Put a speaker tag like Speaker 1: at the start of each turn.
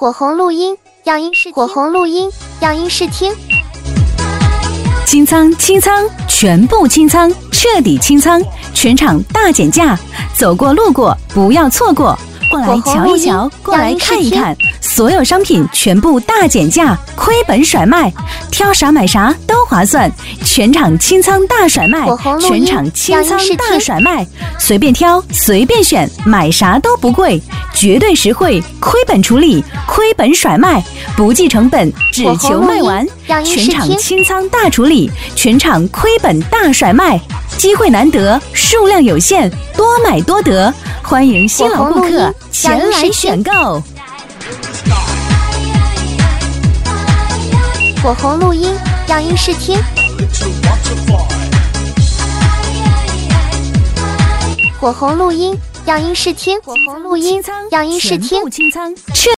Speaker 1: 火红录音，样音试听。火红录音，样音试听。
Speaker 2: 清仓，清仓，全部清仓，彻底清仓，全场大减价，走过路过不要错过，过来瞧一瞧，过来看一看，所有商品全部大减价，亏本甩卖，挑啥买啥都划算，全场清仓大甩卖，全场清仓大甩卖，随便挑随便选，买啥都不贵，绝对实惠，亏本处理，亏本甩卖，不计成本，只求卖完，全场清仓大处理，全场亏本大甩卖，机会难得，数量有限，多买多得，欢迎新老顾客前来选购。
Speaker 1: 火红录音，样音试听。火红录音，样音试听。火红录音，样音试听。